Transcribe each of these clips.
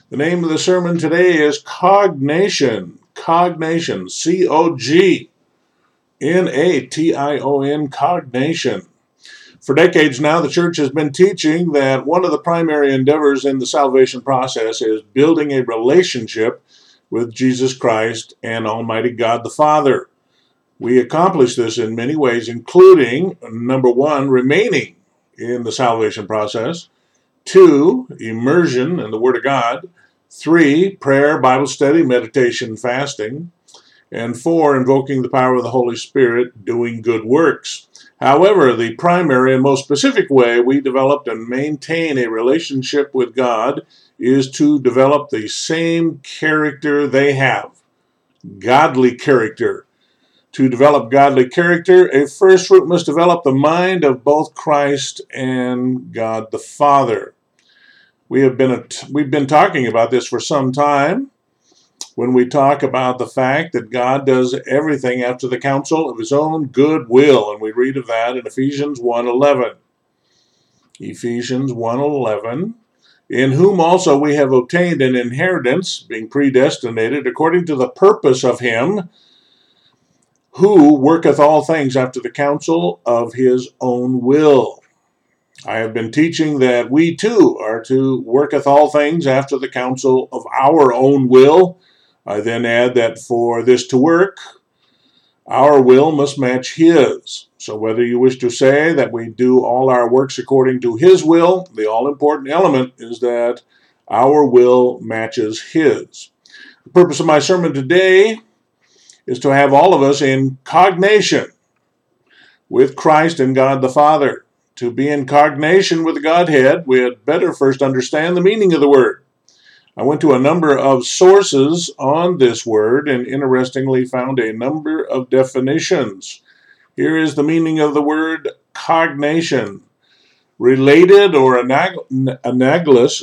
The name of the sermon today is Cognation. Cognation. C-O-G-N-A-T-I-O-N. Cognation. For decades now, the church has been teaching that one of the primary endeavors in the salvation process is building a relationship with Jesus Christ and Almighty God the Father. We accomplish this in many ways, including, number one, remaining in the salvation process. 2, immersion in the Word of God. 3, prayer, Bible study, meditation, fasting. And 4, invoking the power of the Holy Spirit, doing good works. However, the primary and most specific way we develop and maintain a relationship with God is to develop the same character they have, godly character. To develop godly character, a first fruit must develop the mind of both Christ and God the Father. We've been talking about this for some time when we talk about the fact that God does everything after the counsel of his own good will, and we read of that in Ephesians 1:11. Ephesians 1:11, in whom also we have obtained an inheritance, being predestinated according to the purpose of him who worketh all things after the counsel of his own will. I have been teaching that we too are to worketh all things after the counsel of our own will. I then add that for this to work, our will must match his. So whether you wish to say that we do all our works according to his will, the all-important element is that our will matches his. The purpose of my sermon today is to have all of us in cognation with Christ and God the Father. To be in cognation with the Godhead, we had better first understand the meaning of the word. I went to a number of sources on this word and interestingly found a number of definitions. Here is the meaning of the word cognation. Related or analogous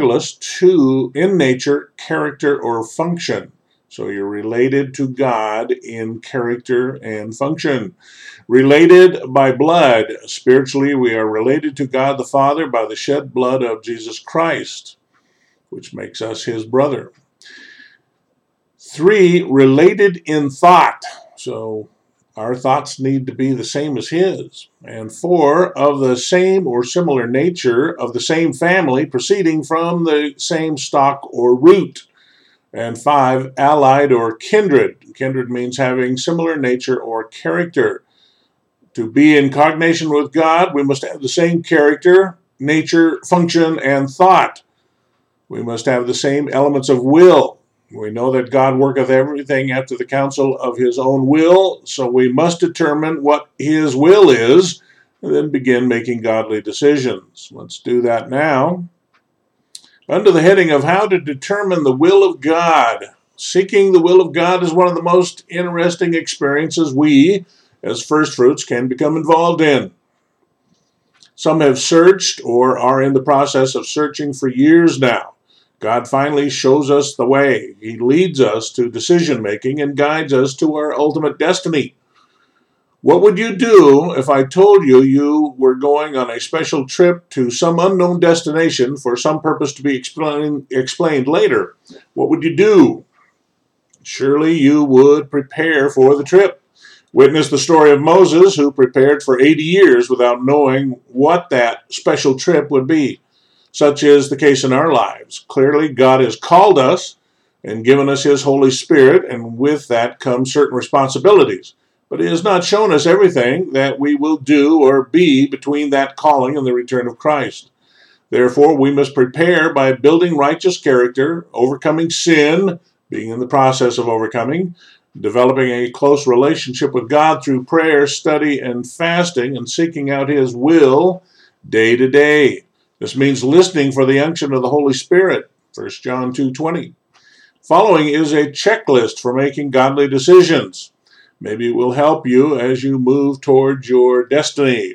to, in nature, character, or function. So you're related to God in character and function. Related by blood. Spiritually, we are related to God the Father by the shed blood of Jesus Christ, which makes us his brother. 3, related in thought. So our thoughts need to be the same as his. And 4, of the same or similar nature, of the same family, proceeding from the same stock or root. And 5, allied or kindred. Kindred means having similar nature or character. To be in cognation with God, we must have the same character, nature, function, and thought. We must have the same elements of will. We know that God worketh everything after the counsel of his own will, so we must determine what his will is, and then begin making godly decisions. Let's do that now. Under the heading of how to determine the will of God, seeking the will of God is one of the most interesting experiences we, as first fruits, can become involved in. Some have searched or are in the process of searching for years now. God finally shows us the way. He leads us to decision making and guides us to our ultimate destiny. What would you do if I told you you were going on a special trip to some unknown destination for some purpose to be explained later? What would you do? Surely you would prepare for the trip. Witness the story of Moses, who prepared for 80 years without knowing what that special trip would be. Such is the case in our lives. Clearly, God has called us and given us his Holy Spirit, and with that comes certain responsibilities. But he has not shown us everything that we will do or be between that calling and the return of Christ. Therefore, we must prepare by building righteous character, overcoming sin, being in the process of overcoming, developing a close relationship with God through prayer, study, and fasting, and seeking out his will day to day. This means listening for the unction of the Holy Spirit, 1 John 2:20. Following is a checklist for making godly decisions. Maybe it will help you as you move towards your destiny.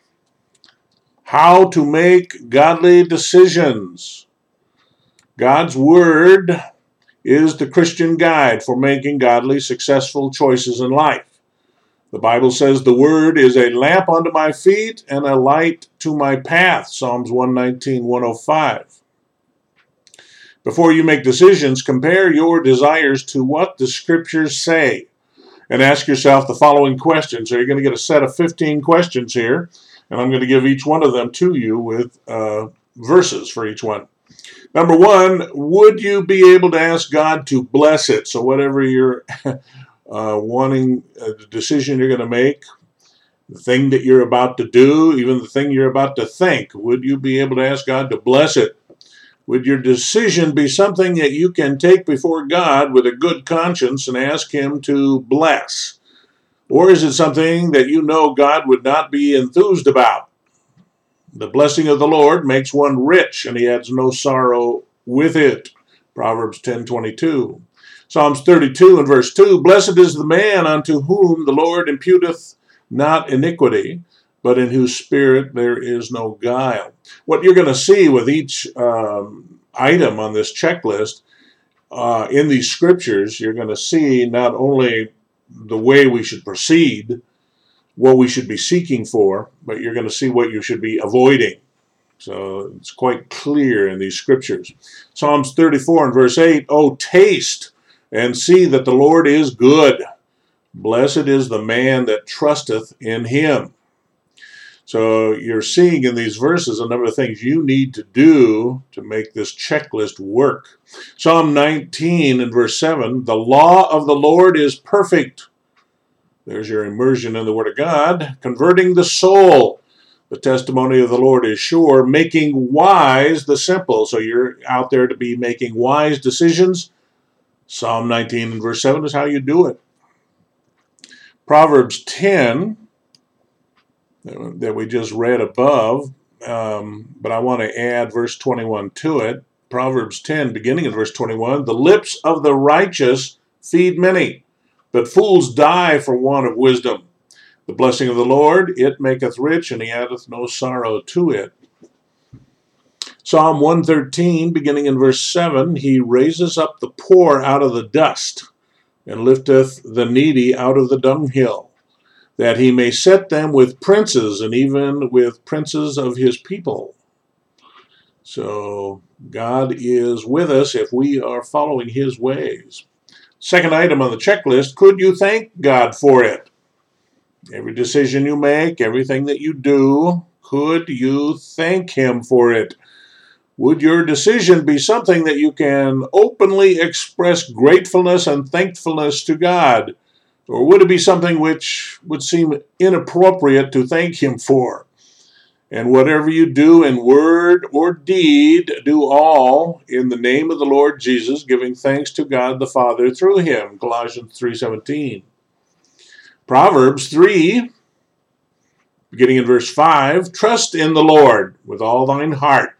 How to make godly decisions. God's Word is the Christian guide for making godly, successful choices in life. The Bible says the Word is a lamp unto my feet and a light to my path, Psalms 119:105. Before you make decisions, compare your desires to what the scriptures say. And ask yourself the following questions. So you're going to get a set of 15 questions here, and I'm going to give each one of them to you with verses for each one. Number one, would you be able to ask God to bless it? So whatever you're wanting, the decision you're going to make, the thing that you're about to do, even the thing you're about to think, would you be able to ask God to bless it? Would your decision be something that you can take before God with a good conscience and ask Him to bless? Or is it something that you know God would not be enthused about? The blessing of the Lord makes one rich, and He adds no sorrow with it. Proverbs 10:22. Psalms 32 and verse 2, Blessed is the man unto whom the Lord imputeth not iniquity, but in whose spirit there is no guile. What you're going to see with each item on this checklist in these scriptures, you're going to see not only the way we should proceed, what we should be seeking for, but you're going to see what you should be avoiding. So it's quite clear in these scriptures. Psalms 34 and verse 8, Oh, taste and see that the Lord is good. Blessed is the man that trusteth in Him. So you're seeing in these verses a number of things you need to do to make this checklist work. Psalm 19 and verse 7, The law of the Lord is perfect. There's your immersion in the Word of God. Converting the soul. The testimony of the Lord is sure, making wise the simple. So you're out there to be making wise decisions. Psalm 19 and verse 7 is how you do it. Proverbs 10 that we just read above, but I want to add verse 21 to it. Proverbs 10, beginning in verse 21, The lips of the righteous feed many, but fools die for want of wisdom. The blessing of the Lord, it maketh rich, and He addeth no sorrow to it. Psalm 113, beginning in verse 7, He raises up the poor out of the dust, and lifteth the needy out of the dunghill, that He may set them with princes, and even with princes of His people. So God is with us if we are following His ways. Second item on the checklist, could you thank God for it? Every decision you make, everything that you do, could you thank Him for it? Would your decision be something that you can openly express gratefulness and thankfulness to God? Or would it be something which would seem inappropriate to thank Him for? And whatever you do in word or deed, do all in the name of the Lord Jesus, giving thanks to God the Father through Him. Colossians 3:17. Proverbs 3, beginning in verse 5, Trust in the Lord with all thine heart,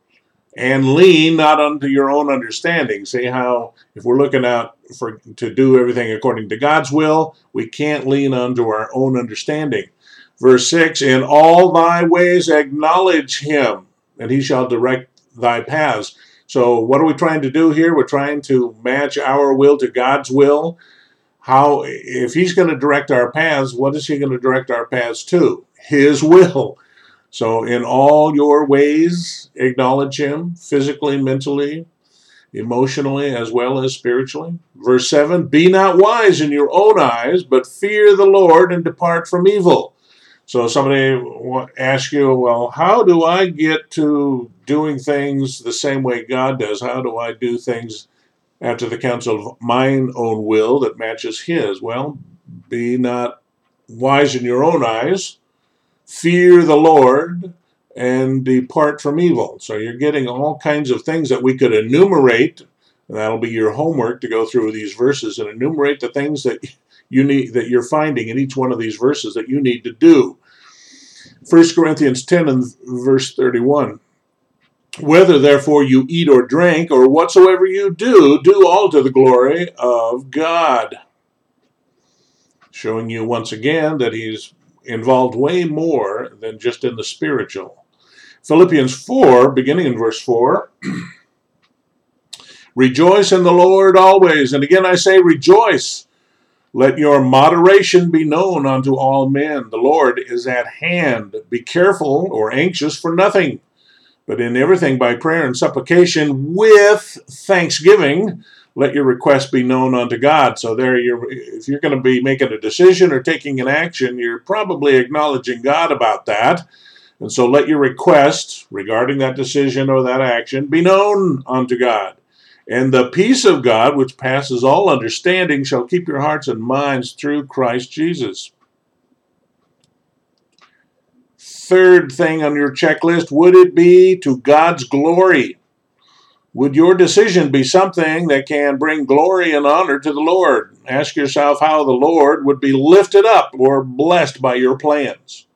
and lean not unto your own understanding. See how if we're looking out to do everything according to God's will, we can't lean unto our own understanding. Verse 6, In all thy ways acknowledge Him, and He shall direct thy paths. So what are we trying to do here? We're trying to match our will to God's will. How, if He's going to direct our paths, what is He going to direct our paths to? His will. So in all your ways, acknowledge Him, physically, mentally, emotionally, as well as spiritually. Verse 7, Be not wise in your own eyes, but fear the Lord and depart from evil. So somebody asks you, well, how do I get to doing things the same way God does? How do I do things after the counsel of mine own will that matches His? Well, be not wise in your own eyes, fear the Lord, and depart from evil. So you're getting all kinds of things that we could enumerate. And that'll be your homework to go through these verses and enumerate the things that you need, that you're finding in each one of these verses that you need to do. 1 Corinthians 10 and verse 31. Whether therefore you eat or drink or whatsoever you do, do all to the glory of God. Showing you once again that He's involved way more than just in the spiritual. Philippians 4, beginning in verse 4. Rejoice in the Lord always. And again I say rejoice. Let your moderation be known unto all men. The Lord is at hand. Be careful or anxious for nothing, But in everything by prayer and supplication with thanksgiving, let your request be known unto God. So if you're going to be making a decision or taking an action, you're probably acknowledging God about that. And so let your request regarding that decision or that action be known unto God. And the peace of God, which passes all understanding, shall keep your hearts and minds through Christ Jesus. Third thing on your checklist, would it be to God's glory? Would your decision be something that can bring glory and honor to the Lord? Ask yourself how the Lord would be lifted up or blessed by your plans.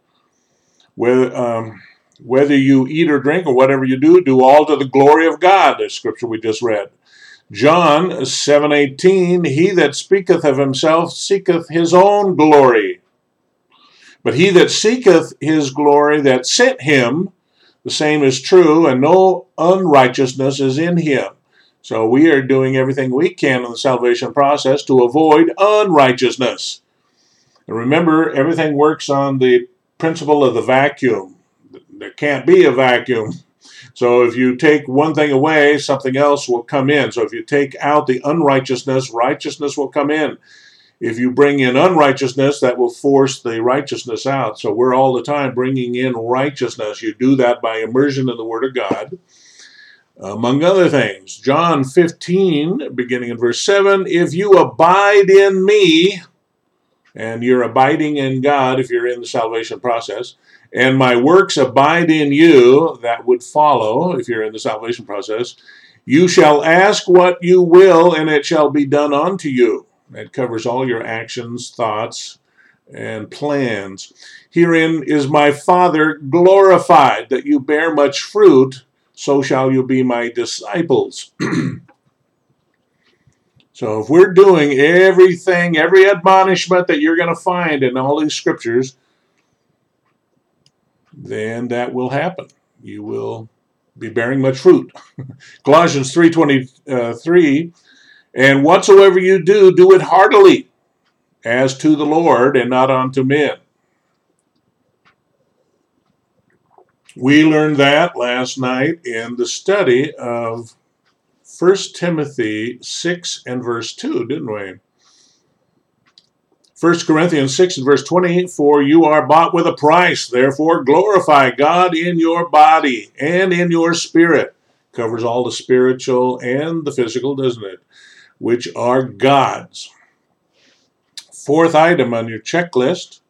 Whether you eat or drink or whatever you do all to the glory of God, the scripture we just read. John 7:18, he that speaketh of himself seeketh his own glory. But he that seeketh his glory that sent him, the same is true, and no unrighteousness is in him. So we are doing everything we can in the salvation process to avoid unrighteousness. And remember, everything works on the principle of the vacuum. There can't be a vacuum. So if you take one thing away, something else will come in. So if you take out the unrighteousness, righteousness will come in. If you bring in unrighteousness, that will force the righteousness out. So we're all the time bringing in righteousness. You do that by immersion in the Word of God, among other things. John 15, beginning in verse 7, if you abide in me, and you're abiding in God if you're in the salvation process, and my works abide in you, that would follow if you're in the salvation process, you shall ask what you will, and it shall be done unto you. That covers all your actions, thoughts, and plans. Herein is my Father glorified, that you bear much fruit, so shall you be my disciples. So if we're doing everything, every admonishment that you're going to find in all these scriptures, then that will happen. You will be bearing much fruit. Colossians 3:23, and whatsoever you do, do it heartily, as to the Lord and not unto men. We learned that last night in the study of 1 Timothy 6 and verse 2, didn't we? 1 Corinthians 6 and verse 20, for you are bought with a price, therefore glorify God in your body and in your spirit. Covers all the spiritual and the physical, doesn't it? Which are God's. Fourth item on your checklist,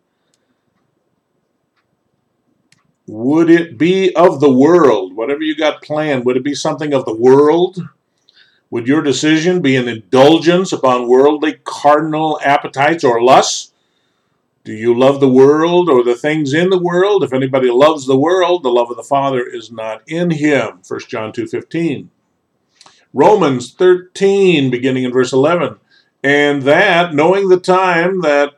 would it be of the world? Whatever you got planned, would it be something of the world? Would your decision be an indulgence upon worldly cardinal appetites or lusts? Do you love the world or the things in the world? If anybody loves the world, the love of the Father is not in him. 1 John 2:15. Romans 13, beginning in verse 11. And that, knowing the time, that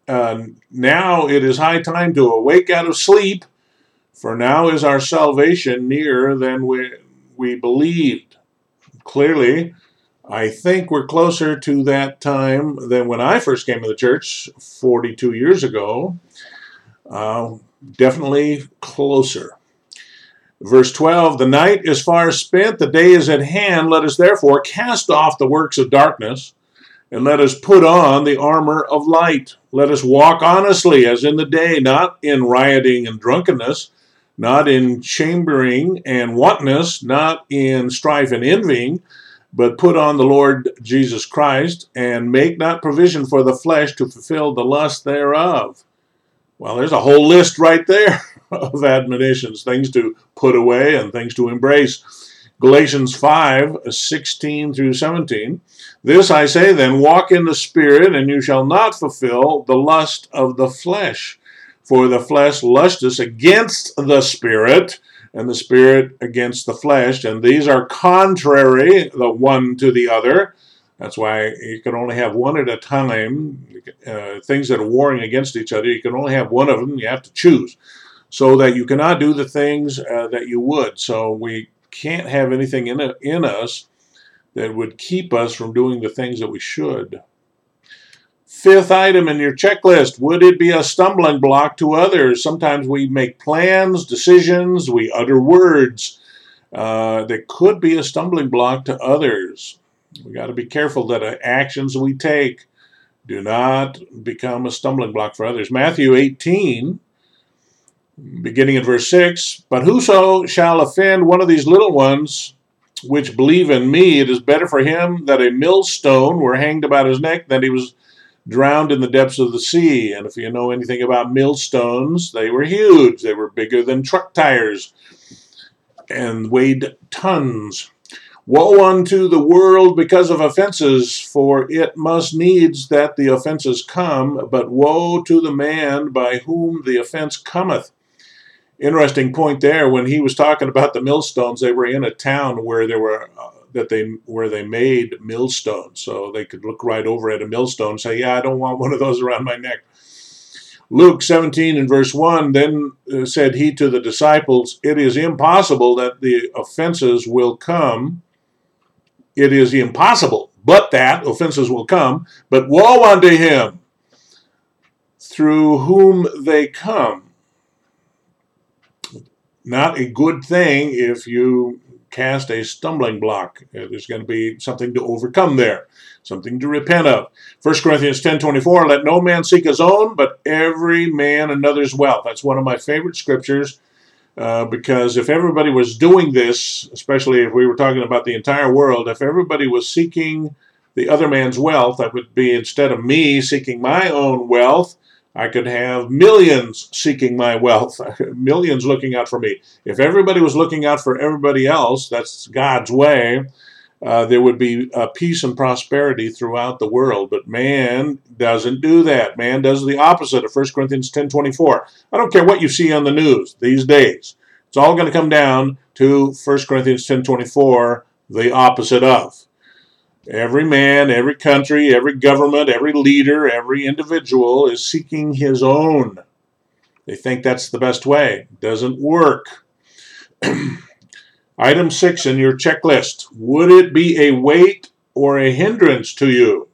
now it is high time to awake out of sleep, for now is our salvation nearer than we believed. Clearly, I think we're closer to that time than when I first came to the church 42 years ago. Definitely closer. Verse 12, the night is far spent, the day is at hand. Let us therefore cast off the works of darkness, and let us put on the armor of light. Let us walk honestly as in the day, not in rioting and drunkenness, not in chambering and wantonness, not in strife and envying, but put on the Lord Jesus Christ, and make not provision for the flesh to fulfill the lust thereof. Well, there's a whole list right there of admonitions, things to put away and things to embrace. Galatians 5:16 through 17. This I say then, walk in the Spirit, and you shall not fulfill the lust of the flesh. For the flesh lusteth against the Spirit, and the Spirit against the flesh, and these are contrary the one to the other. That's why you can only have one at a time. Things that are warring against each other, you can only have one of them. You have to choose, so that you cannot do the things that you would. So we can't have anything in us that would keep us from doing the things that we should. Fifth item in your checklist, would it be a stumbling block to others? Sometimes we make plans, decisions, we utter words that could be a stumbling block to others. We got to be careful that actions we take do not become a stumbling block for others. Matthew 18, beginning at verse 6, but whoso shall offend one of these little ones which believe in me, it is better for him that a millstone were hanged about his neck than he was drowned in the depths of the sea. And if you know anything about millstones, they were huge. They were bigger than truck tires and weighed tons. Woe unto the world because of offenses, for it must needs that the offenses come, but woe to the man by whom the offense cometh. Interesting point there. When he was talking about the millstones, they were in a town where there were where they made millstones, so they could look right over at a millstone and say, "Yeah, I don't want one of those around my neck." Luke 17 and verse 1, then said he to the disciples, "It is impossible that the offenses will come. It is impossible, but that offenses will come. But woe unto him through whom they come." Not a good thing if you cast a stumbling block. There's going to be something to overcome there, something to repent of. 1 Corinthians 10:24, let no man seek his own, but every man another's wealth. That's one of my favorite scriptures, because if everybody was doing this, especially if we were talking about the entire world, if everybody was seeking the other man's wealth, that would be, instead of me seeking my own wealth, I could have millions seeking my wealth, millions looking out for me. If everybody was looking out for everybody else, that's God's way, there would be peace and prosperity throughout the world. But man doesn't do that. Man does the opposite of 1 Corinthians 10:24. I don't care what you see on the news these days. It's all going to come down to 1 Corinthians 10:24, the opposite of. Every man, every country, every government, every leader, every individual is seeking his own. They think that's the best way. It doesn't work. Item 6 in your checklist. Would it be a weight or a hindrance to you?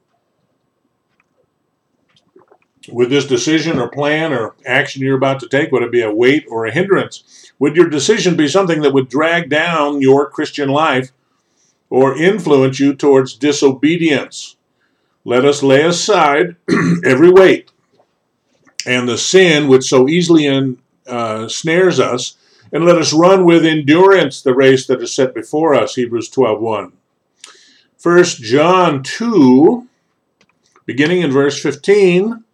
With this decision or plan or action you're about to take, would it be a weight or a hindrance? Would your decision be something that would drag down your Christian life or influence you towards disobedience? Let us lay aside every weight and the sin which so easily snares us, and let us run with endurance the race that is set before us, Hebrews 12:1. 1 John 2, beginning in verse 15.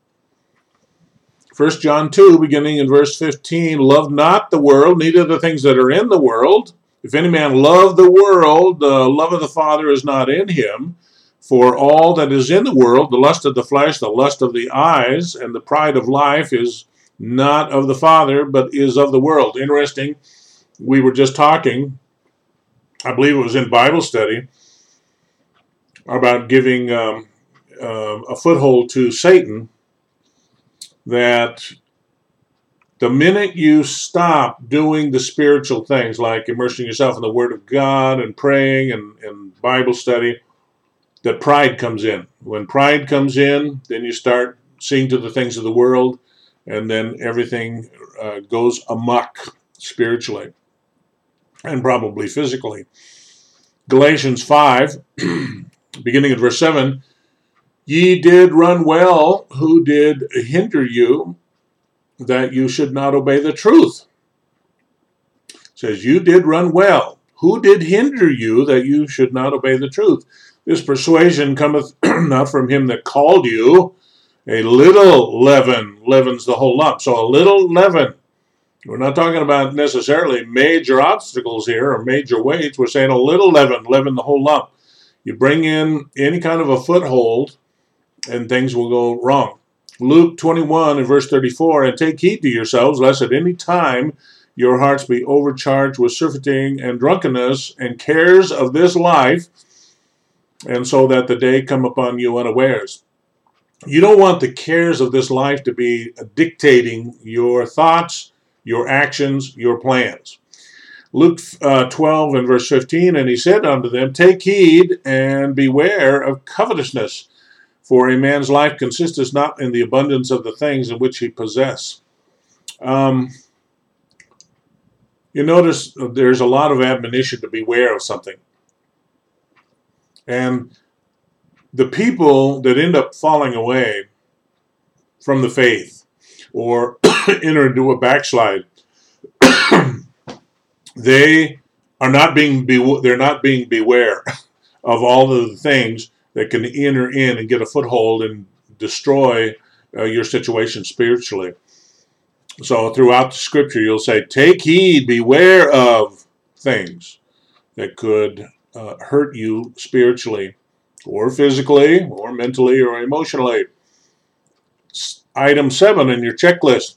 1 John 2, beginning in verse 15, love not the world, neither the things that are in the world. If any man love the world, the love of the Father is not in him. For all that is in the world, the lust of the flesh, the lust of the eyes, and the pride of life is not of the Father, but is of the world. Interesting, we were just talking, I believe it was in Bible study, about giving a foothold to Satan, that the minute you stop doing the spiritual things, like immersing yourself in the Word of God and praying and Bible study, that pride comes in. When pride comes in, then you start seeing to the things of the world, and then everything goes amok spiritually and probably physically. Galatians 5, beginning at verse 7, ye did run well, who did hinder you, that you should not obey the truth. It says, you did run well. Who did hinder you that you should not obey the truth? This persuasion cometh not from him that called you. A little leaven leavens the whole lump. So a little leaven. We're not talking about necessarily major obstacles here or major weights. We're saying a little leaven leaven the whole lump. You bring in any kind of a foothold and things will go wrong. Luke 21 and verse 34, and take heed to yourselves, lest at any time your hearts be overcharged with surfeiting and drunkenness and cares of this life, and so that the day come upon you unawares. You don't want the cares of this life to be dictating your thoughts, your actions, your plans. Luke 12 and verse 15, and he said unto them, take heed and beware of covetousness, for a man's life consisteth not in the abundance of the things in which he possesses. You notice there's a lot of admonition to beware of something. And the people that end up falling away from the faith or enter into a backslide, they're not being beware of all of the things that can enter in and get a foothold and destroy your situation spiritually. So throughout the scripture, you'll say, take heed, beware of things that could hurt you spiritually or physically or mentally or emotionally. Item 7 in your checklist.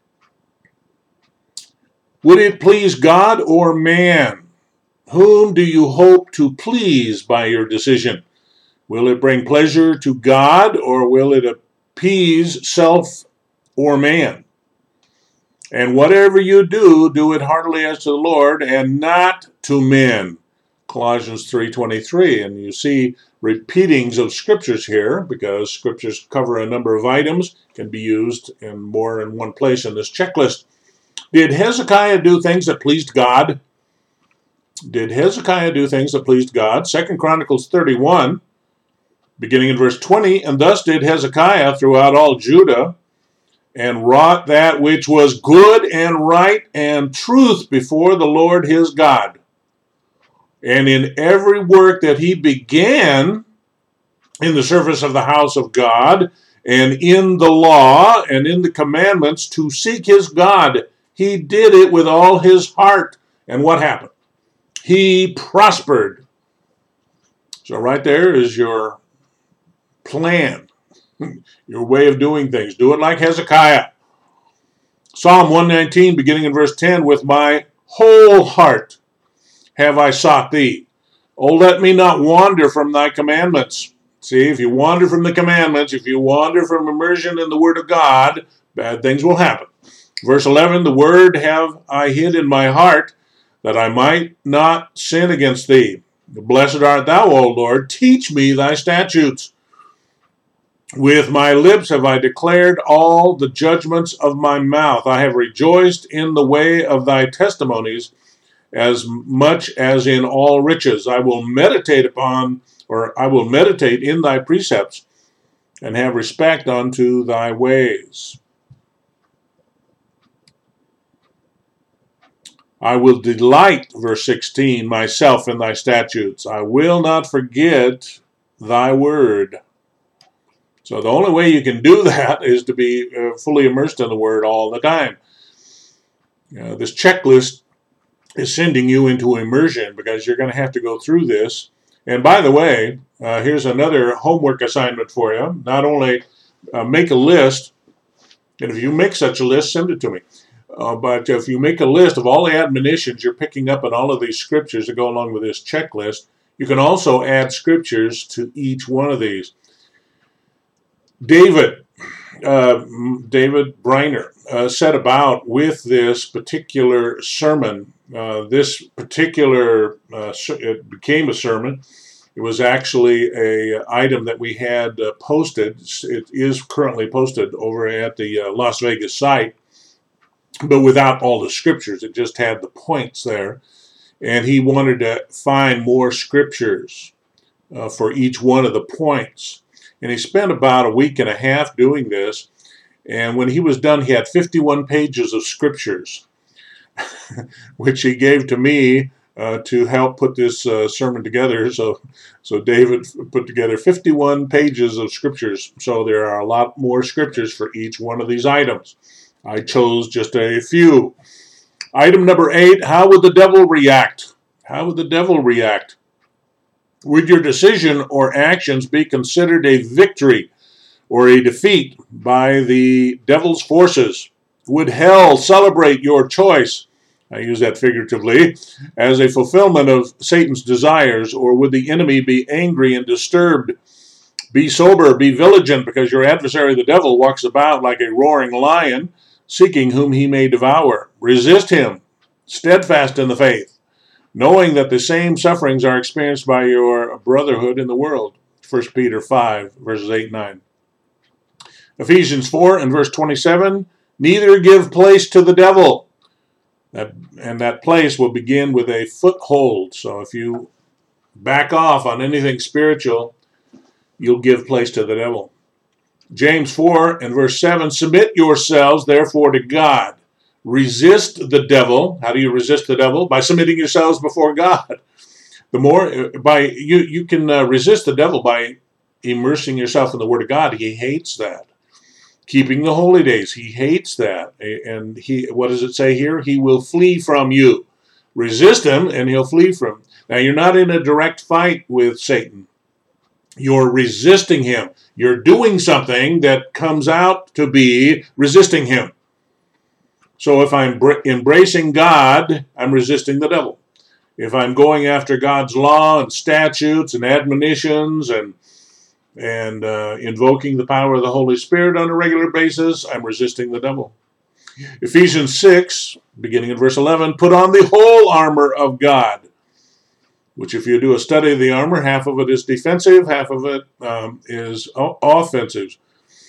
Would it please God or man? Whom do you hope to please by your decision? Will it bring pleasure to God, or will it appease self or man? And whatever you do, do it heartily as to the Lord and not to men. Colossians 3:23. And you see repeatings of scriptures here, because scriptures cover a number of items, can be used in more than one place in this checklist. Did Hezekiah do things that pleased God? Did Hezekiah do things that pleased God? 2 Chronicles 31, beginning in verse 20, and thus did Hezekiah throughout all Judah, and wrought that which was good and right and truth before the Lord his God. And in every work that he began in the service of the house of God, and in the law, and in the commandments to seek his God, he did it with all his heart. And what happened? He prospered. So right there is your plan, your way of doing things. Do it like Hezekiah. Psalm 119, beginning in verse 10, with my whole heart have I sought thee. Oh, let me not wander from thy commandments. See, if you wander from the commandments, if you wander from immersion in the Word of God, bad things will happen. Verse 11, the word have I hid in my heart, that I might not sin against thee. Blessed art thou, O Lord, teach me thy statutes. With my lips have I declared all the judgments of my mouth. I have rejoiced in the way of thy testimonies, as much as in all riches. I will meditate in thy precepts, and have respect unto thy ways. I will delight, verse 16, myself in thy statutes. I will not forget thy word. So the only way you can do that is to be fully immersed in the word all the time. This checklist is sending you into immersion, because you're going to have to go through this. And by the way, here's another homework assignment for you. Not only make a list, and if you make such a list, send it to me. But if you make a list of all the admonitions you're picking up in all of these scriptures that go along with this checklist, you can also add scriptures to each one of these. David Briner set about with this particular sermon. It became a sermon. It was actually an item that we had posted. It is currently posted over at the Las Vegas site, but without all the scriptures. It just had the points there. And he wanted to find more scriptures for each one of the points. And he spent about a week and a half doing this. And when he was done, he had 51 pages of scriptures, which he gave to me to help put this sermon together. So David put together 51 pages of scriptures. So there are a lot more scriptures for each one of these items. I chose just a few. Item number 8, how would the devil react? How would the devil react? Would your decision or actions be considered a victory or a defeat by the devil's forces? Would hell celebrate your choice, I use that figuratively, as a fulfillment of Satan's desires, or would the enemy be angry and disturbed? Be sober, be vigilant, because your adversary, the devil, walks about like a roaring lion, seeking whom he may devour. Resist him, steadfast in the faith, knowing that the same sufferings are experienced by your brotherhood in the world. 1 Peter 5, verses 8 and 9. Ephesians 4 and verse 27, neither give place to the devil. And that place will begin with a foothold. So if you back off on anything spiritual, you'll give place to the devil. James 4 and verse 7, submit yourselves therefore to God. Resist the devil. How do you resist the devil? By submitting yourselves before God. The more you can resist the devil by immersing yourself in the Word of God. He hates that. Keeping the holy days, he hates that. And what does it say here? He will flee from you. Resist him and he'll flee from. Now you're not in a direct fight with Satan. You're resisting him. You're doing something that comes out to be resisting him. So if I'm embracing God, I'm resisting the devil. If I'm going after God's law and statutes and admonitions and invoking the power of the Holy Spirit on a regular basis, I'm resisting the devil. Ephesians 6, beginning in verse 11, put on the whole armor of God, which if you do a study of the armor, half of it is defensive, half of it is offensive,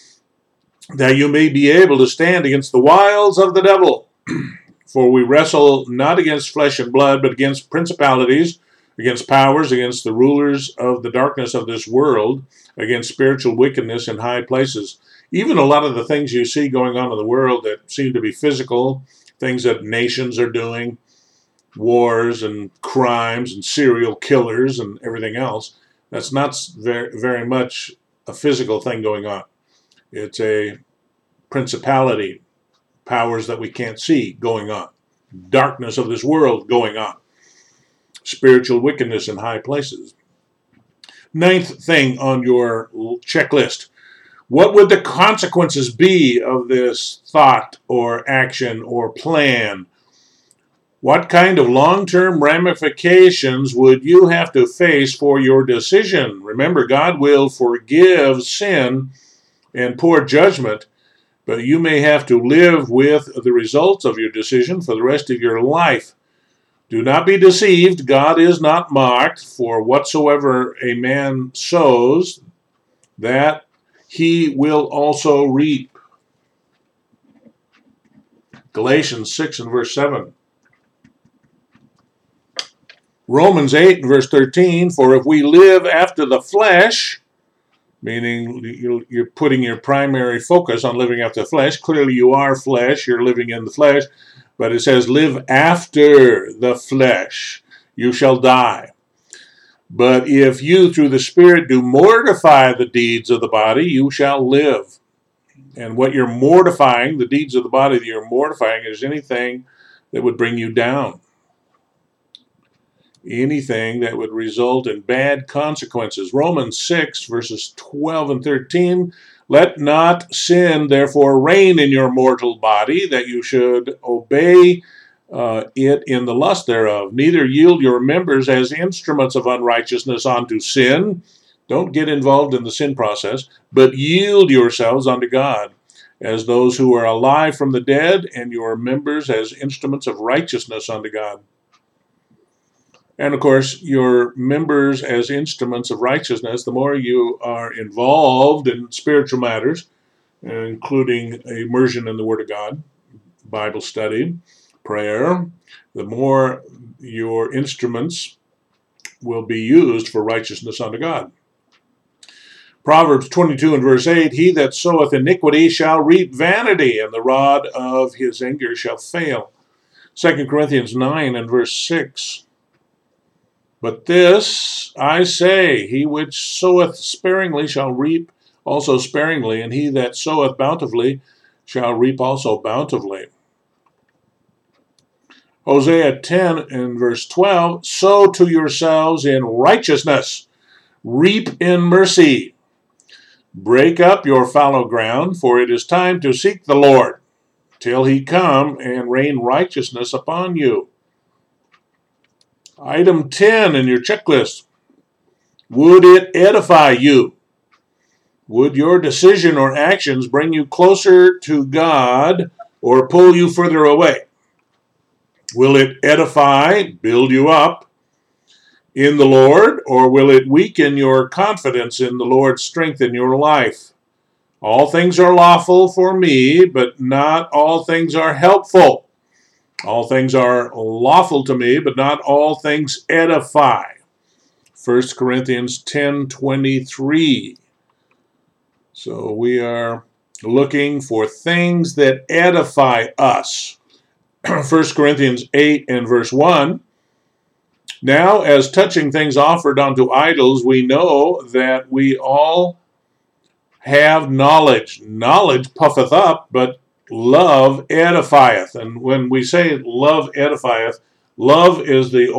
that you may be able to stand against the wiles of the devil. For we wrestle not against flesh and blood, but against principalities, against powers, against the rulers of the darkness of this world, against spiritual wickedness in high places. Even a lot of the things you see going on in the world that seem to be physical, things that nations are doing, wars and crimes and serial killers and everything else, that's not very, very much a physical thing going on. It's a principality, powers that we can't see going on, darkness of this world going on, spiritual wickedness in high places. Ninth thing on your checklist. What would the consequences be of this thought or action or plan? What kind of long-term ramifications would you have to face for your decision? Remember, God will forgive sin and poor judgment, but you may have to live with the results of your decision for the rest of your life. Do not be deceived. God is not mocked, for whatsoever a man sows, that he will also reap. Galatians 6 and verse 7. Romans 8 and verse 13, for if we live after the flesh, meaning you're putting your primary focus on living after the flesh. Clearly you are flesh, you're living in the flesh, but it says live after the flesh, you shall die. But if you through the Spirit do mortify the deeds of the body, you shall live. And what you're mortifying, the deeds of the body that you're mortifying, is anything that would bring you down. Anything that would result in bad consequences. Romans 6, verses 12 and 13, let not sin therefore reign in your mortal body, that you should obey it in the lust thereof. Neither yield your members as instruments of unrighteousness unto sin. Don't get involved in the sin process, but yield yourselves unto God as those who are alive from the dead, and your members as instruments of righteousness unto God. And of course, your members as instruments of righteousness, the more you are involved in spiritual matters, including immersion in the Word of God, Bible study, prayer, the more your instruments will be used for righteousness unto God. Proverbs 22 and verse 8, he that soweth iniquity shall reap vanity, and the rod of his anger shall fail. 2 Corinthians 9 and verse 6, but this I say, he which soweth sparingly shall reap also sparingly, and he that soweth bountifully shall reap also bountifully. Hosea 10 and verse 12, sow to yourselves in righteousness, reap in mercy. Break up your fallow ground, for it is time to seek the Lord, till he come and rain righteousness upon you. Item 10 in your checklist. Would it edify you? Would your decision or actions bring you closer to God or pull you further away? Will it edify, build you up in the Lord, or will it weaken your confidence in the Lord's strength in your life? All things are lawful for me, but not all things are helpful. All things are lawful to me, but not all things edify. 1 Corinthians 10:23. So we are looking for things that edify us. 1 Corinthians 8 and verse 1. Now, as touching things offered unto idols, we know that we all have knowledge. Knowledge puffeth up, but love edifieth. And when we say love edifieth, love is the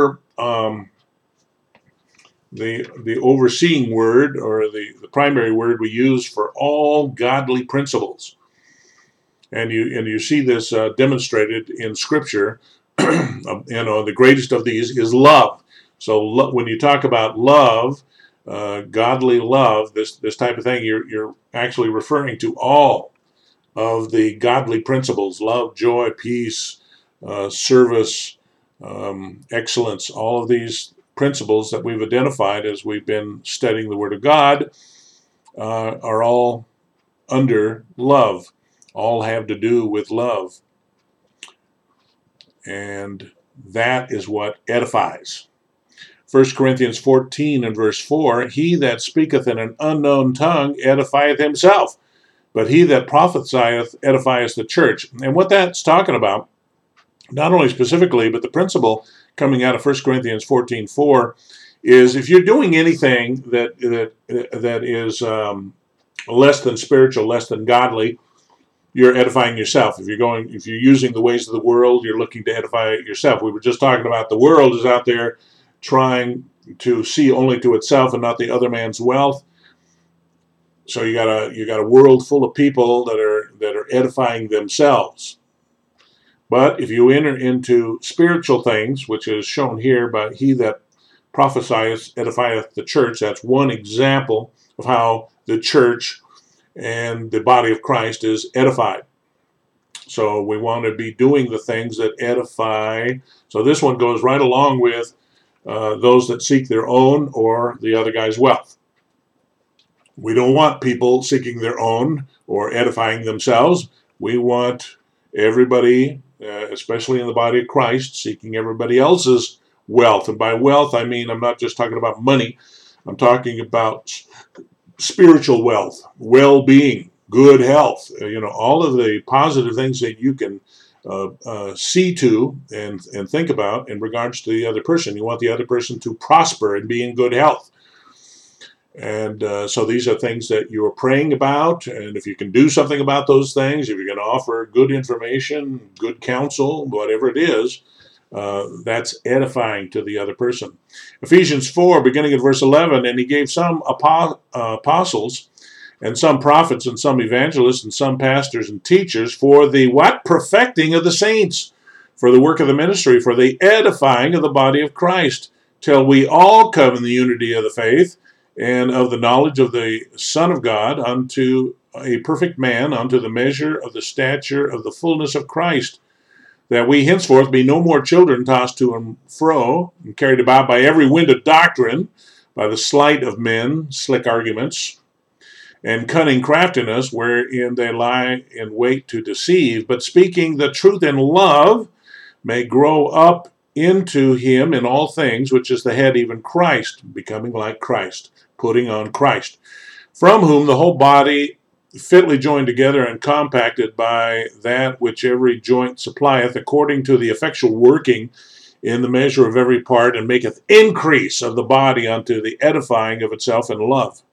overseeing word, or the primary word we use for all godly principles. And you see this demonstrated in Scripture. The greatest of these is love. So when you talk about love, godly love, this type of thing, you're actually referring to all of the godly principles: love, joy, peace, service, excellence. All of these principles that we've identified as we've been studying the Word of God are all under love. All have to do with love. And that is what edifies. 1 Corinthians 14 and verse 4, he that speaketh in an unknown tongue edifieth himself, but he that prophesieth edifieth the church. And what that's talking about, not only specifically, but the principle coming out of 1 Corinthians 14:4 is if you're doing anything that is less than spiritual, less than godly, you're edifying yourself. If you're using the ways of the world, you're looking to edify yourself. We were just talking about the world is out there trying to see only to itself and not the other man's wealth. So you got a world full of people that are edifying themselves. But if you enter into spiritual things, which is shown here by he that prophesieth edifieth the church, that's one example of how the church and the body of Christ is edified. So we want to be doing the things that edify. So this one goes right along with those that seek their own or the other guy's wealth. We don't want people seeking their own or edifying themselves. We want everybody, especially in the body of Christ, seeking everybody else's wealth. And by wealth, I mean I'm not just talking about money. I'm talking about spiritual wealth, well-being, good health, all of the positive things that you can see to and think about in regards to the other person. You want the other person to prosper and be in good health. And so these are things that you are praying about, and if you can do something about those things, if you're going to offer good information, good counsel, whatever it is, that's edifying to the other person. Ephesians 4, beginning at verse 11, and he gave some apostles, and some prophets, and some evangelists, and some pastors and teachers for the what? Perfecting of the saints, for the work of the ministry, for the edifying of the body of Christ, till we all come in the unity of the faith, and of the knowledge of the Son of God, unto a perfect man, unto the measure of the stature of the fullness of Christ, that we henceforth be no more children tossed to and fro, and carried about by every wind of doctrine, by the sleight of men, slick arguments, and cunning craftiness, wherein they lie in wait to deceive, but speaking the truth in love, may grow up into him in all things, which is the head, even Christ, becoming like Christ, putting on Christ, from whom the whole body, fitly joined together and compacted by that which every joint supplieth, according to the effectual working in the measure of every part, and maketh increase of the body unto the edifying of itself in love.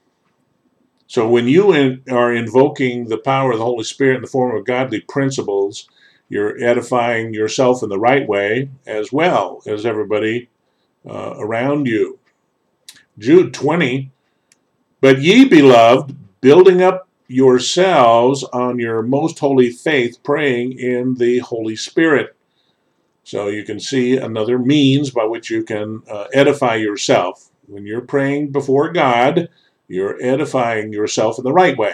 So when you are invoking the power of the Holy Spirit in the form of godly principles, you're edifying yourself in the right way as well as everybody around you. Jude 20, but ye, beloved, building up yourselves on your most holy faith, praying in the Holy Spirit. So you can see another means by which you can edify yourself. When you're praying before God, you're edifying yourself in the right way.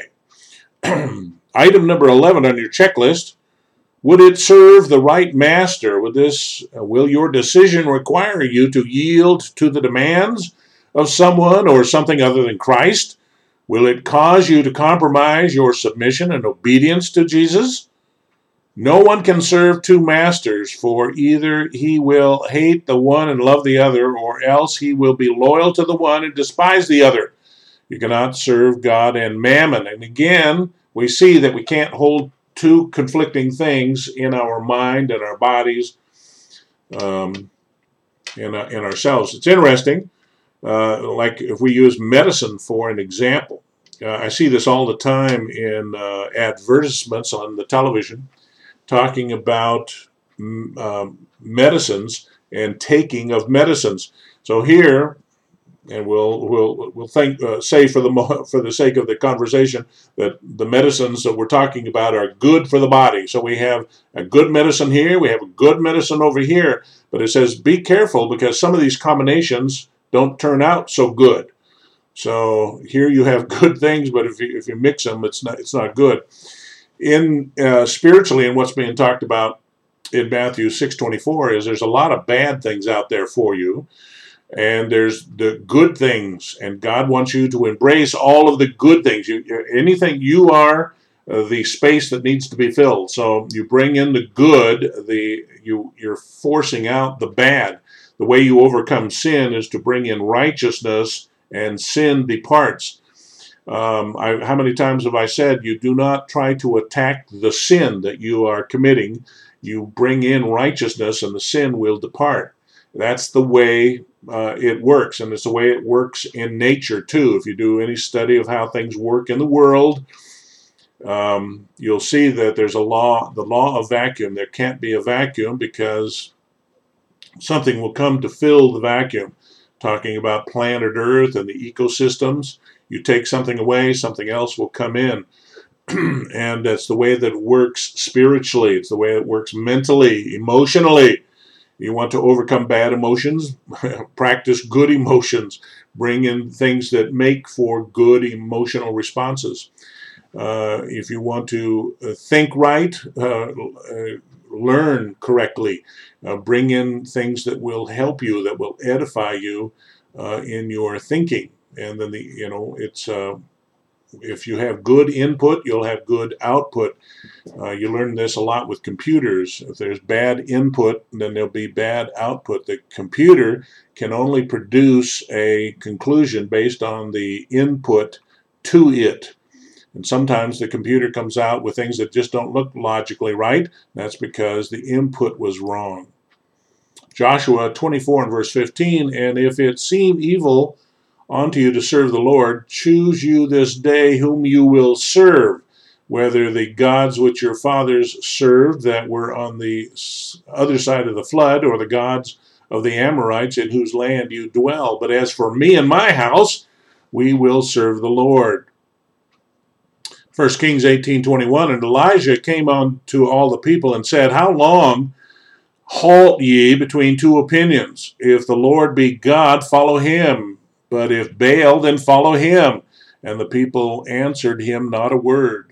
Item number 11 on your checklist, would it serve the right master? Will your decision require you to yield to the demands of someone or something other than Christ? Will it cause you to compromise your submission and obedience to Jesus? No one can serve two masters, for either he will hate the one and love the other, or else he will be loyal to the one and despise the other. You cannot serve God and mammon. And again, we see that we can't hold two conflicting things in our mind and our bodies, in ourselves. It's interesting, like if we use medicine for an example. I see this all the time in advertisements on the television, talking about medicines and taking of medicines. So here, and we'll say for the sake of the conversation that the medicines that we're talking about are good for the body. So we have a good medicine here, we have a good medicine over here, but it says be careful because some of these combinations don't turn out so good. So here you have good things, but if you mix them, it's not good. In spiritually, and what's being talked about in Matthew 6:24 is there's a lot of bad things out there for you, and there's the good things, and God wants you to embrace all of the good things. Anything you are the space that needs to be filled. So you bring in the good, you're forcing out the bad. The way you overcome sin is to bring in righteousness, and sin departs. How many times have I said, you do not try to attack the sin that you are committing. You bring in righteousness and the sin will depart. That's the way it works, and it's the way it works in nature too. If you do any study of how things work in the world, you'll see that there's a law, the law of vacuum. There can't be a vacuum because something will come to fill the vacuum. Talking about planet Earth and the ecosystems, you take something away, something else will come in. And that's the way that it works spiritually. It's the way it works mentally, emotionally. You want to overcome bad emotions, practice good emotions, bring in things that make for good emotional responses. If you want to think right, learn correctly, bring in things that will help you, that will edify you in your thinking. And then it's if you have good input, you'll have good output. You learn this a lot with computers. If there's bad input, then there'll be bad output. The computer can only produce a conclusion based on the input to it. And sometimes the computer comes out with things that just don't look logically right. That's because the input was wrong. Joshua 24 and verse 15, and if it seem evil unto you to serve the Lord, choose you this day whom you will serve, whether the gods which your fathers served that were on the other side of the flood, or the gods of the Amorites in whose land you dwell. But as for me and my house, we will serve the Lord. 1 Kings 18:21, and Elijah came unto all the people and said, how long halt ye between two opinions? If the Lord be God, follow him. But if Baal, then follow him. And the people answered him not a word.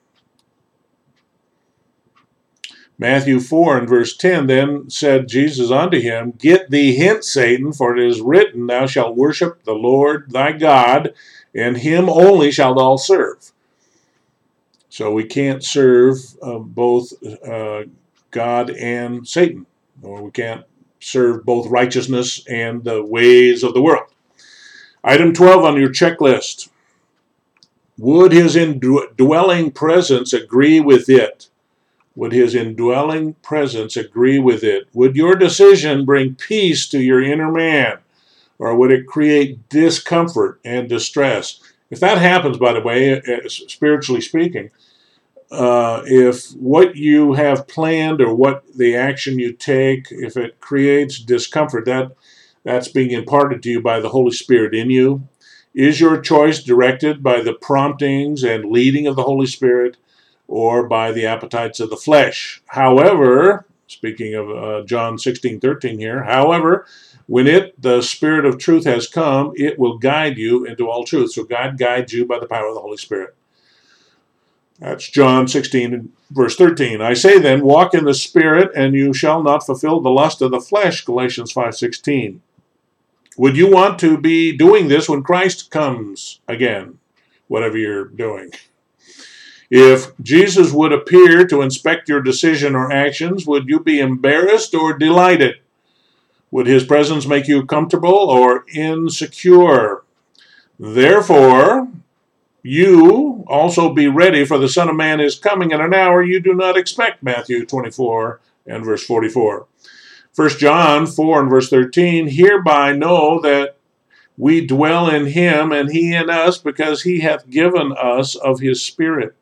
Matthew 4 and verse 10, then said Jesus unto him, get thee hence, Satan, for it is written, thou shalt worship the Lord thy God, and him only shalt thou serve. So we can't serve both God and Satan, or we can't serve both righteousness and the ways of the world. Item 12 on your checklist. Would his indwelling presence agree with it? Would his indwelling presence agree with it? Would your decision bring peace to your inner man, or would it create discomfort and distress? If that happens, by the way, spiritually speaking, if what you have planned or what the action you take, if it creates discomfort, that's being imparted to you by the Holy Spirit in you. Is your choice directed by the promptings and leading of the Holy Spirit, or by the appetites of the flesh? However, speaking of John 16:13 here, however, when the Spirit of truth has come, it will guide you into all truth. So God guides you by the power of the Holy Spirit. That's John 16 verse 13. I say then, walk in the Spirit, and you shall not fulfill the lust of the flesh, Galatians 5:16. Would you want to be doing this when Christ comes again, whatever you're doing? If Jesus would appear to inspect your decision or actions, would you be embarrassed or delighted? Would his presence make you comfortable or insecure? Therefore, you also be ready, for the Son of Man is coming in an hour you do not expect. Matthew 24 and verse 44. 1 John 4 and verse 13, hereby know that we dwell in him and he in us, because he hath given us of his Spirit.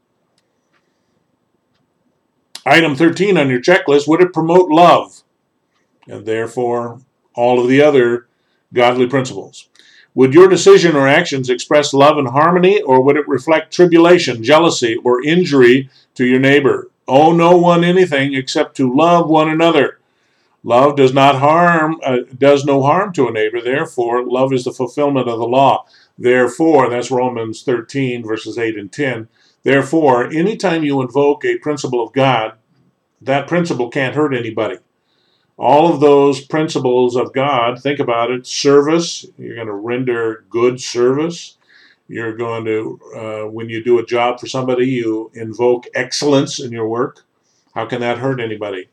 Item 13 on your checklist, would it promote love? And therefore, all of the other godly principles. Would your decision or actions express love and harmony, or would it reflect tribulation, jealousy, or injury to your neighbor? Owe no one anything except to love one another. Love does no harm to a neighbor. Therefore, love is the fulfillment of the law. Therefore, that's Romans 13, verses 8 and 10. Therefore, anytime you invoke a principle of God, that principle can't hurt anybody. All of those principles of God, think about it, service, you're going to render good service. You're going to, when you do a job for somebody, you invoke excellence in your work. How can that hurt anybody?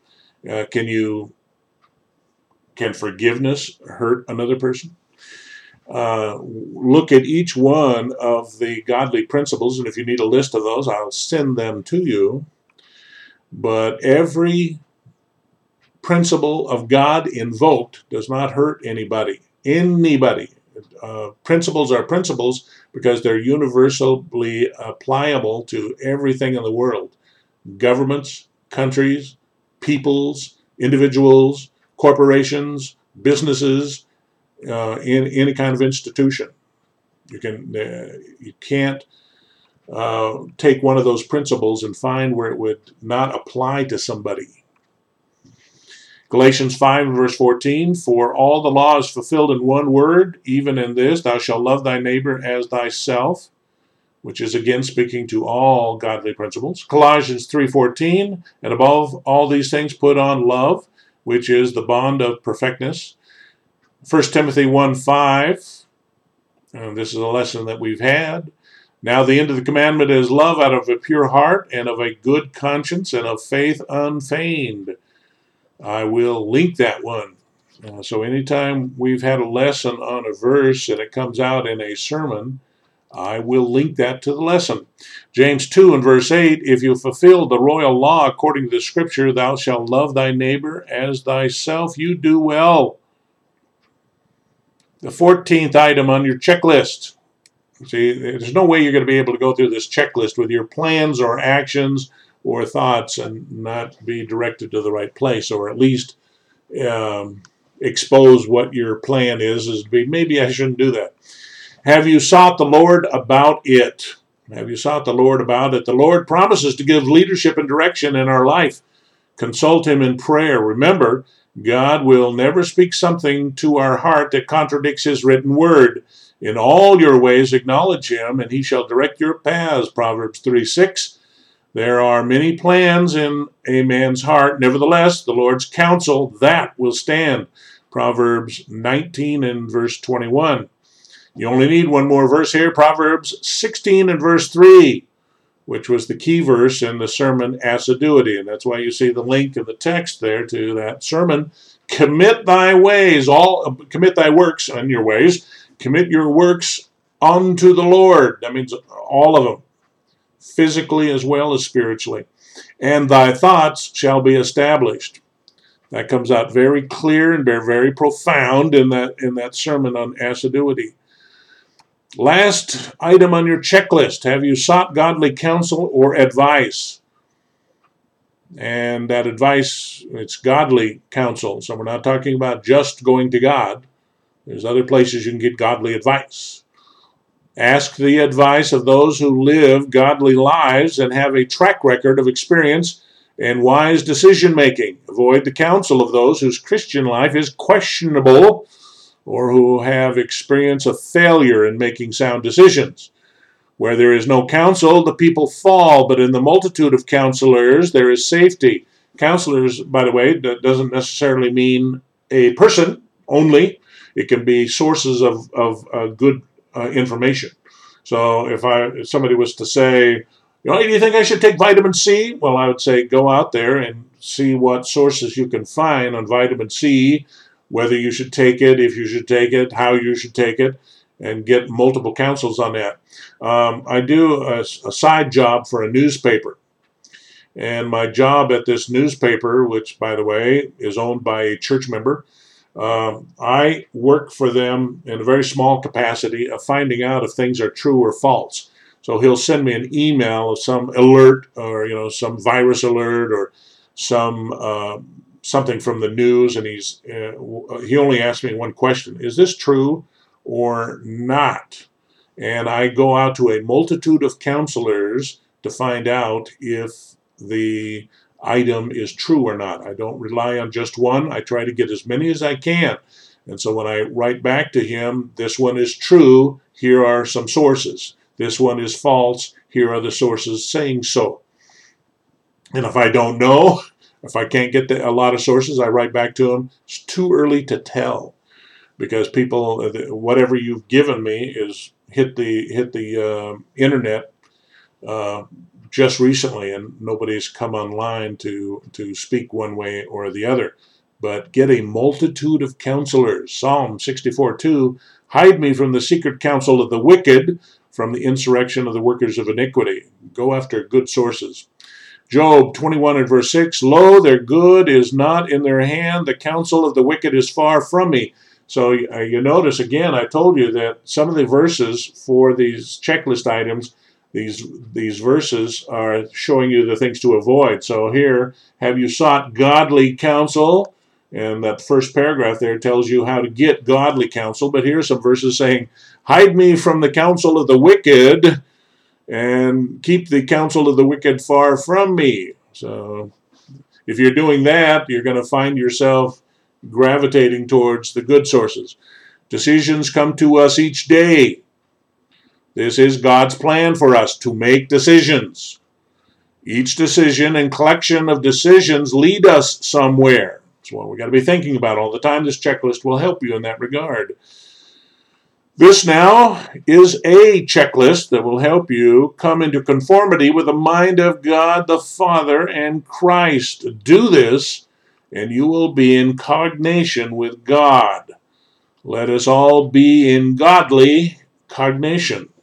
Can forgiveness hurt another person? Look at each one of the godly principles, and if you need a list of those, I'll send them to you. But every principle of God invoked does not hurt anybody. Principles are principles because they're universally applicable to everything in the world. Governments, countries, peoples, individuals, corporations, businesses, in any kind of institution. You can't take one of those principles and find where it would not apply to somebody. Galatians 5 verse 14, for all the law is fulfilled in one word, even in this, thou shalt love thy neighbor as thyself, which is again speaking to all godly principles. Colossians 3:14, and above all these things put on love, which is the bond of perfectness. 1 Timothy 1:5, and this is a lesson that we've had. Now the end of the commandment is love out of a pure heart and of a good conscience and of faith unfeigned. I will link that one. So anytime we've had a lesson on a verse and it comes out in a sermon, I will link that to the lesson. James 2 and verse 8, if you fulfill the royal law according to the scripture, thou shalt love thy neighbor as thyself, you do well. The 14th item on your checklist. See, there's no way you're going to be able to go through this checklist with your plans or actions or thoughts and not be directed to the right place, or at least expose what your plan is maybe I shouldn't do that. Have you sought the Lord about it? Have you sought the Lord about it? The Lord promises to give leadership and direction in our life. Consult him in prayer. Remember, God will never speak something to our heart that contradicts his written word. In all your ways acknowledge him, and he shall direct your paths. Proverbs 3:6. There are many plans in a man's heart. Nevertheless, the Lord's counsel, that will stand. Proverbs 19 and verse 21. You only need one more verse here. Proverbs 16 and verse 3, which was the key verse in the sermon Assiduity. And that's why you see the link in the text there to that sermon. Commit thy works on your ways. Commit your works unto the Lord. That means all of them, physically as well as spiritually. And thy thoughts shall be established. That comes out very clear and very profound in that sermon on assiduity. Last item on your checklist, have you sought godly counsel or advice? And that advice, it's godly counsel. So we're not talking about just going to God. There's other places you can get godly advice. Ask the advice of those who live godly lives and have a track record of experience and wise decision making. Avoid the counsel of those whose Christian life is questionable or who have experience of failure in making sound decisions. Where there is no counsel, the people fall, but in the multitude of counselors there is safety. Counselors, by the way, that doesn't necessarily mean a person only. It can be sources of good information. So if somebody was to say, Do you think I should take vitamin C? Well, I would say go out there and see what sources you can find on vitamin C, whether you should take it, if you should take it, how you should take it, and get multiple counsels on that. I do a side job for a newspaper. And my job at this newspaper, which, by the way, is owned by a church member, I work for them in a very small capacity of finding out if things are true or false. So he'll send me an email of some alert, or some virus alert, or something from the news, and he only asked me one question: is this true or not? And I go out to a multitude of counselors to find out if the item is true or not. I don't rely on just one. I try to get as many as I can. And so when I write back to him, this one is true, here are some sources. This one is false, here are the sources saying so. And if I don't know, if I can't get a lot of sources, I write back to him, it's too early to tell. Because people, whatever you've given me is hit the internet just recently, and nobody's come online to speak one way or the other. But get a multitude of counselors. Psalm 64:2, hide me from the secret counsel of the wicked, from the insurrection of the workers of iniquity. Go after good sources. Job 21 and verse 6, lo, their good is not in their hand, the counsel of the wicked is far from me. So you notice, again, I told you that some of the verses for these checklist items, these verses are showing you the things to avoid. So here, have you sought godly counsel? And that first paragraph there tells you how to get godly counsel. But here are some verses saying, hide me from the counsel of the wicked, and keep the counsel of the wicked far from me. So if you're doing that, you're going to find yourself gravitating towards the good sources. Decisions come to us each day. This is God's plan for us to make decisions. Each decision and collection of decisions lead us somewhere. That's what we got to be thinking about all the time. This checklist will help you in that regard. This now is a checklist that will help you come into conformity with the mind of God the Father and Christ. Do this, and you will be in cognation with God. Let us all be in godly cognation.